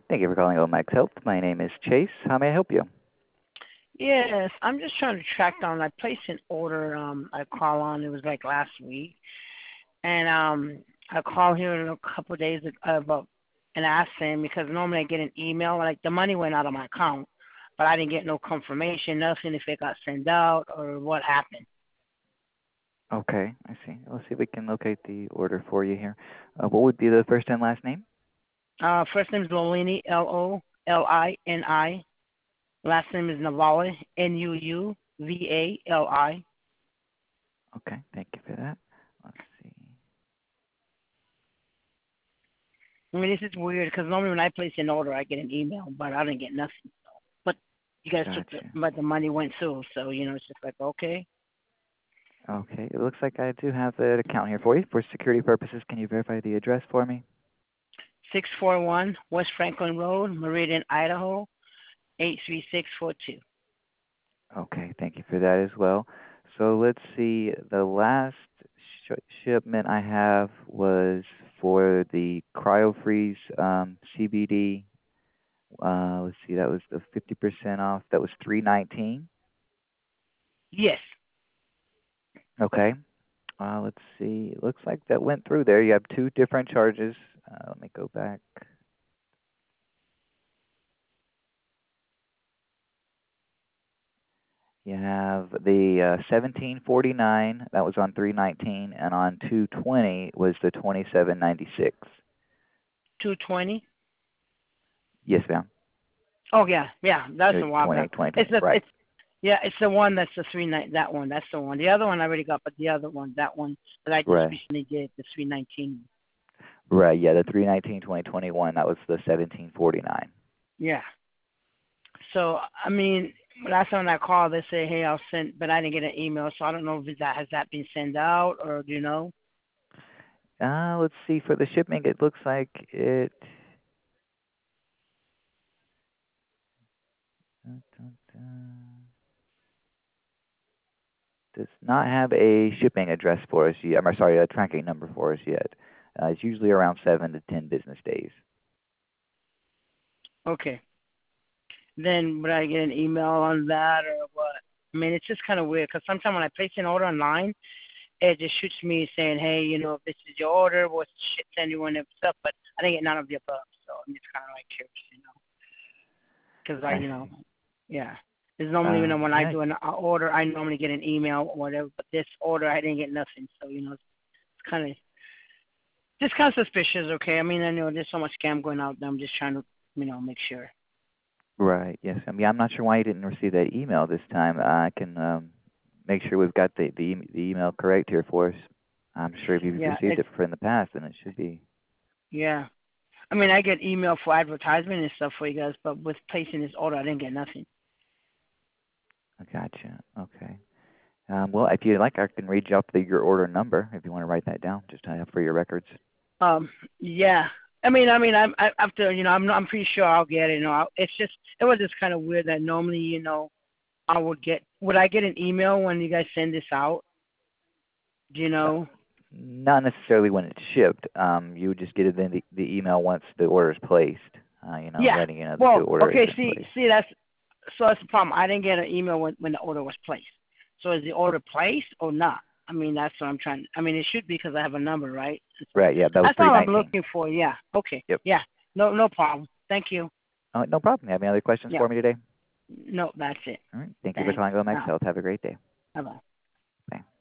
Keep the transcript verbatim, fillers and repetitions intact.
Thank you for calling Omax Health. My name is Chase. How may I help you? Yes, I'm just trying to track down. I placed an order. Um, I call on. It was like last week, and um, I called here in a couple of days about and asked him because normally I get an email like the money went out of my account, but I didn't get no confirmation, nothing if it got sent out or what happened. Okay, I see. Let's see if we can locate the order for you here. Uh, what would be the first and last name? Uh, first name is Lolini, L O L I N I. Last name is Nuvali, N U U V A L I. Okay, thank you for that. Let's see. I mean, this is weird because normally when I place an order, I get an email, but I didn't get nothing. But you guys took the, Gotcha. but the money went through, so you know it's just like okay. Okay, it looks like I do have an account here for you. For security purposes, can you verify the address for me? Six four one West Franklin Road, Meridian, Idaho, eight three six four two. Okay, thank you for that as well. So let's see. The last sh shipment I have was for the CryoFreeze um, C B D. Uh, let's see, that was the fifty percent off. That was three nineteen. Yes. Okay. Uh, let's see. It looks like that went through there. You have two different charges. Uh, let me go back. You have the uh, seventeen forty-nine. That was on three nineteen, and on two twenty was the twenty-seven ninety-six. Two twenty. Yes, ma'am. Oh yeah, yeah. That's Uh, the one. twenty, twenty, It's twenty. the Right. it's yeah, it's the one that's the three night. That one. That's the one. The other one I already got, but the other one, that one that I just Right. recently did, the three nineteen. Right. Yeah, the three nineteen twenty twenty-one. That was the seventeen forty-nine. Yeah. So I mean, last time I called, they say, "Hey, I'll send," but I didn't get an email, so I don't know if that has that been sent out or do you know? Uh, let's see. For the shipping, it looks like it. Dun, dun, dun. Does not have a shipping address for us yet. I'm sorry, a tracking number for us yet. Uh, it's usually around seven to ten business days. Okay. Then would I get an email on that or what? I mean, it's just kind of weird because sometimes when I place an order online, it just shoots me saying, "Hey, you know, if this is your order, what's shit send you and stuff." But I didn't get none of the above, so I'm just kind of like curious, you know, because I, I you know, see. yeah. Because normally, you know, Um, when I yeah, do an uh, order, I normally get an email or whatever. But this order, I didn't get nothing, so you know, it's kind of just kind of suspicious. Okay, I mean, I know there's so much scam going out there. I'm just trying to, you know, make sure. right. Yes. I mean, I'm not sure why you didn't receive that email this time. I can um, make sure we've got the, the, e- the email correct here for us. I'm sure if you've Yeah, received it's it for in the past, then it should be. yeah. I mean, I get email for advertisement and stuff for you guys, but with placing this order, I didn't get nothing. I gotcha. Okay. Um, well, if you'd like, I can read you out the, your order number if you want to write that down, just uh, for your records. Um, yeah. I mean, I mean, I'm I, after you know, I'm I'm pretty sure I'll get it. You know, I, it's just it was just kind of weird that normally, you know, I would get would I get an email when you guys send this out? Do you Uh, know? Not necessarily when it's shipped. Um, you would just get it in the, the email once the order is placed. Uh, you know, Yeah. letting you know that the Well, order has okay. been See, placed. see, that's so that's the problem. I didn't get an email when when the order was placed. So is the order placed or not? I mean, that's what I'm trying. I mean, it should be because I have a number, right? So Right. Yeah, that was that's three all I'm nineteen. looking for. Yeah. Okay. Yep. Yeah. No, no problem. Thank you. Uh, no problem. You have any other questions Yeah. for me today? No, that's it. All right. Thank you for Thanks. calling Omax Uh, Health. Have a great day. bye bye. Bye.